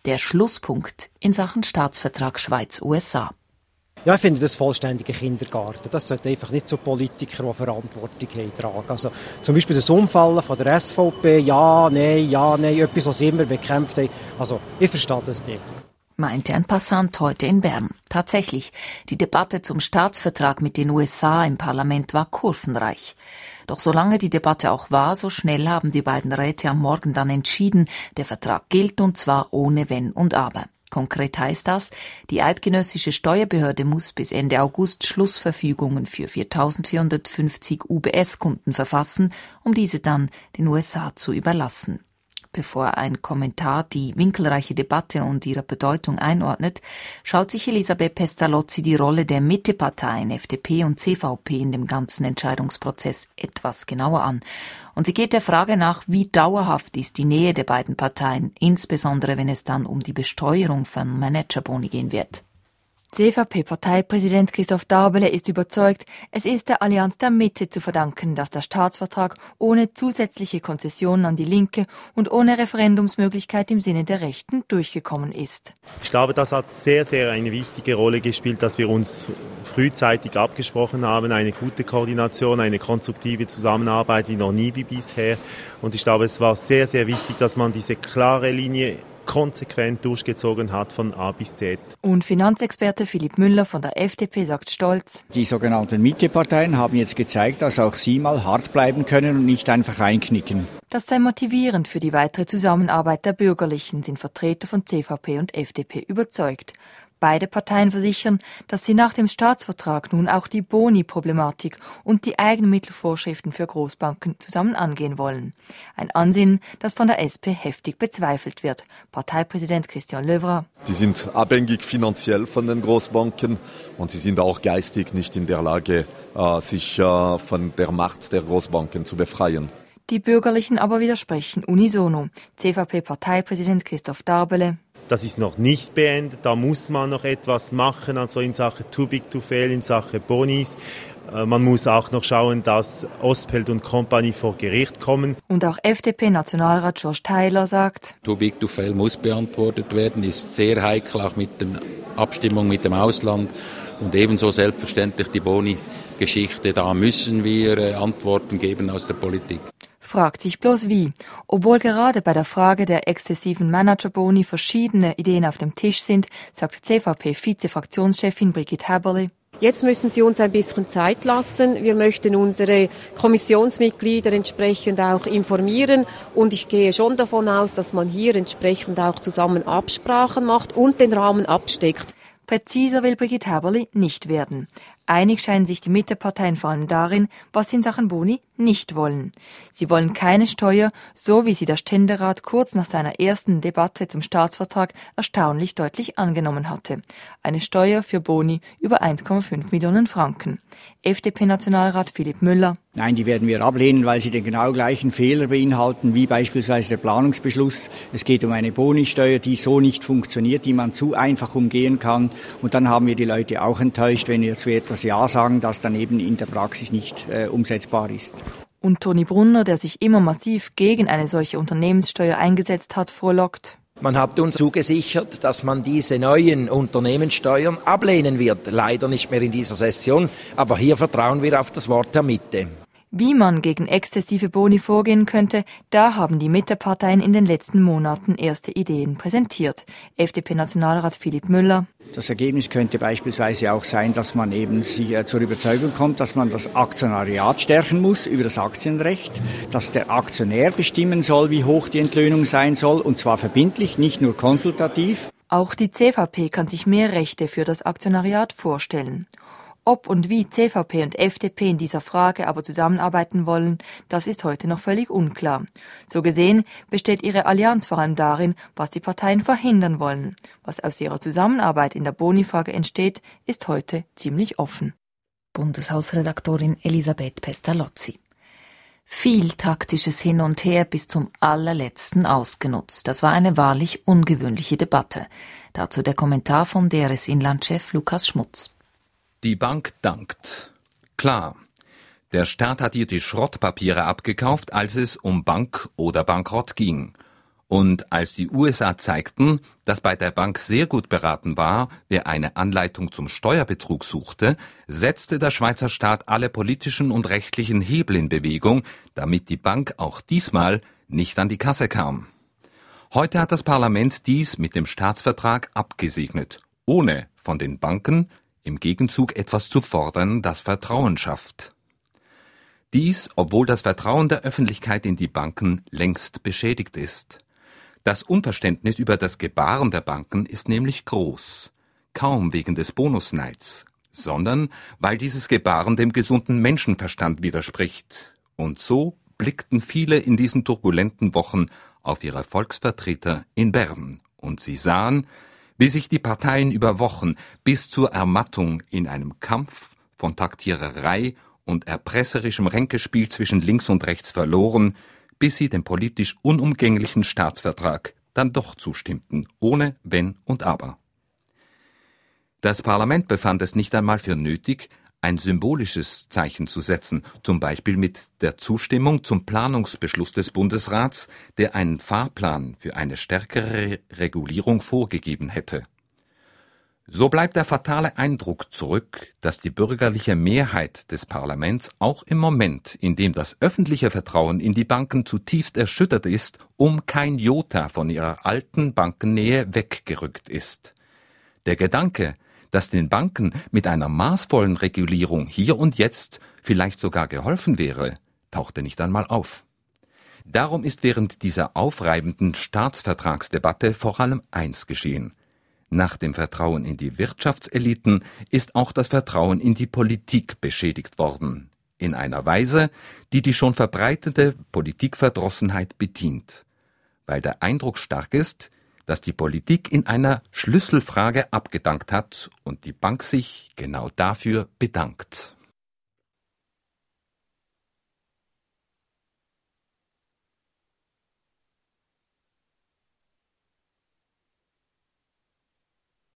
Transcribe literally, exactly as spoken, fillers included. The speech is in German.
Der Schlusspunkt in Sachen Staatsvertrag Schweiz-U S A. Ja, ich finde das vollständiger Kindergarten. Das sollte einfach nicht so Politiker, die Verantwortung haben, tragen. Also zum Beispiel das Umfallen von der S V P, ja, nein, ja, nein, etwas, was sie immer bekämpft haben. Also ich verstehe das nicht. Meinte ein Passant heute in Bern. Tatsächlich, die Debatte zum Staatsvertrag mit den U S A im Parlament war kurvenreich. Doch solange die Debatte auch war, so schnell haben die beiden Räte am Morgen dann entschieden, der Vertrag gilt und zwar ohne Wenn und Aber. Konkret heißt das, die eidgenössische Steuerbehörde muss bis Ende August Schlussverfügungen für viertausendvierhundertfünfzig U B S-Kunden verfassen, um diese dann den U S A zu überlassen. Bevor ein Kommentar die winkelreiche Debatte und ihre Bedeutung einordnet, schaut sich Elisabeth Pestalozzi die Rolle der Mitteparteien F D P und C V P in dem ganzen Entscheidungsprozess etwas genauer an. Und sie geht der Frage nach, wie dauerhaft ist die Nähe der beiden Parteien, insbesondere wenn es dann um die Besteuerung von Managerboni gehen wird. C V P-Parteipräsident Christoph Darbele ist überzeugt, es ist der Allianz der Mitte zu verdanken, dass der Staatsvertrag ohne zusätzliche Konzessionen an die Linke und ohne Referendumsmöglichkeit im Sinne der Rechten durchgekommen ist. Ich glaube, das hat sehr, sehr eine wichtige Rolle gespielt, dass wir uns frühzeitig abgesprochen haben, eine gute Koordination, eine konstruktive Zusammenarbeit wie noch nie wie bisher. Und ich glaube, es war sehr, sehr wichtig, dass man diese klare Linie konsequent durchgezogen hat von A bis Z. Und Finanzexperte Philipp Müller von der F D P sagt stolz: Die sogenannten Mitteparteien haben jetzt gezeigt, dass auch sie mal hart bleiben können und nicht einfach einknicken. Das sei motivierend für die weitere Zusammenarbeit der Bürgerlichen, sind Vertreter von C V P und F D P überzeugt. Beide Parteien versichern, dass sie nach dem Staatsvertrag nun auch die Boni-Problematik und die Eigenmittelvorschriften für Großbanken zusammen angehen wollen. Ein Ansinnen, das von der S P heftig bezweifelt wird. Parteipräsident Christian Löwra: Die sind abhängig finanziell von den Großbanken und sie sind auch geistig nicht in der Lage, sich von der Macht der Großbanken zu befreien. Die Bürgerlichen aber widersprechen unisono. C V P-Parteipräsident Christoph Darbele: Das ist noch nicht beendet, da muss man noch etwas machen, also in Sache Too Big to Fail, in Sache Bonis. Man muss auch noch schauen, dass Ospelt und Company vor Gericht kommen. Und auch F D P-Nationalrat George Tyler sagt: Too Big to Fail muss beantwortet werden, ist sehr heikel, auch mit der Abstimmung mit dem Ausland. Und ebenso selbstverständlich die Boni-Geschichte, da müssen wir Antworten geben aus der Politik. Fragt sich bloß wie. Obwohl gerade bei der Frage der exzessiven Managerboni verschiedene Ideen auf dem Tisch sind, sagt C V P-Vize-Fraktionschefin Brigitte Häberli: Jetzt müssen Sie uns ein bisschen Zeit lassen. Wir möchten unsere Kommissionsmitglieder entsprechend auch informieren. Und ich gehe schon davon aus, dass man hier entsprechend auch zusammen Absprachen macht und den Rahmen absteckt. Präziser will Brigitte Häberli nicht werden. Einig scheinen sich die Mitteparteien vor allem darin, was sie in Sachen Boni nicht wollen. Sie wollen keine Steuer, so wie sie der Ständerat kurz nach seiner ersten Debatte zum Staatsvertrag erstaunlich deutlich angenommen hatte. Eine Steuer für Boni über eins Komma fünf Millionen Franken. F D P-Nationalrat Philipp Müller: Nein, die werden wir ablehnen, weil sie den genau gleichen Fehler beinhalten wie beispielsweise der Planungsbeschluss. Es geht um eine Boni-Steuer, die so nicht funktioniert, die man zu einfach umgehen kann. Und dann haben wir die Leute auch enttäuscht, wenn wir zu etwas Ja sagen, das dann eben in der Praxis nicht äh, umsetzbar ist. Und Toni Brunner, der sich immer massiv gegen eine solche Unternehmenssteuer eingesetzt hat, frohlockt: Man hat uns zugesichert, dass man diese neuen Unternehmenssteuern ablehnen wird. Leider nicht mehr in dieser Session, aber hier vertrauen wir auf das Wort der Mitte. Wie man gegen exzessive Boni vorgehen könnte, da haben die Mitteparteien in den letzten Monaten erste Ideen präsentiert. F D P-Nationalrat Philipp Müller: Das Ergebnis könnte beispielsweise auch sein, dass man eben sich zur Überzeugung kommt, dass man das Aktionariat stärken muss über das Aktienrecht, dass der Aktionär bestimmen soll, wie hoch die Entlöhnung sein soll, und zwar verbindlich, nicht nur konsultativ. Auch die C V P kann sich mehr Rechte für das Aktionariat vorstellen. Ob und wie C V P und F D P in dieser Frage aber zusammenarbeiten wollen, das ist heute noch völlig unklar. So gesehen besteht ihre Allianz vor allem darin, was die Parteien verhindern wollen. Was aus ihrer Zusammenarbeit in der Boni-Frage entsteht, ist heute ziemlich offen. Bundeshausredaktorin Elisabeth Pestalozzi. Viel taktisches Hin und Her bis zum allerletzten ausgenutzt. Das war eine wahrlich ungewöhnliche Debatte. Dazu der Kommentar von D R S-Inlandchef Lukas Schmutz. Die Bank dankt. Klar, der Staat hat ihr die Schrottpapiere abgekauft, als es um Bank oder Bankrott ging. Und als die U S A zeigten, dass bei der Bank sehr gut beraten war, wer eine Anleitung zum Steuerbetrug suchte, setzte der Schweizer Staat alle politischen und rechtlichen Hebel in Bewegung, damit die Bank auch diesmal nicht an die Kasse kam. Heute hat das Parlament dies mit dem Staatsvertrag abgesegnet, ohne von den Banken im Gegenzug etwas zu fordern, das Vertrauen schafft. Dies, obwohl das Vertrauen der Öffentlichkeit in die Banken längst beschädigt ist. Das Unverständnis über das Gebaren der Banken ist nämlich groß, kaum wegen des Bonusneids, sondern weil dieses Gebaren dem gesunden Menschenverstand widerspricht. Und so blickten viele in diesen turbulenten Wochen auf ihre Volksvertreter in Bern, und sie sahen, wie sich die Parteien über Wochen bis zur Ermattung in einem Kampf von Taktiererei und erpresserischem Ränkespiel zwischen links und rechts verloren, bis sie dem politisch unumgänglichen Staatsvertrag dann doch zustimmten, ohne Wenn und Aber. Das Parlament befand es nicht einmal für nötig, ein symbolisches Zeichen zu setzen, zum Beispiel mit der Zustimmung zum Planungsbeschluss des Bundesrats, der einen Fahrplan für eine stärkere Regulierung vorgegeben hätte. So bleibt der fatale Eindruck zurück, dass die bürgerliche Mehrheit des Parlaments auch im Moment, in dem das öffentliche Vertrauen in die Banken zutiefst erschüttert ist, um kein Jota von ihrer alten Bankennähe weggerückt ist. Der Gedanke, dass den Banken mit einer maßvollen Regulierung hier und jetzt vielleicht sogar geholfen wäre, tauchte nicht einmal auf. Darum ist während dieser aufreibenden Staatsvertragsdebatte vor allem eins geschehen: Nach dem Vertrauen in die Wirtschaftseliten ist auch das Vertrauen in die Politik beschädigt worden, in einer Weise, die die schon verbreitete Politikverdrossenheit bedient, weil der Eindruck stark ist, dass die Politik in einer Schlüsselfrage abgedankt hat und die Bank sich genau dafür bedankt.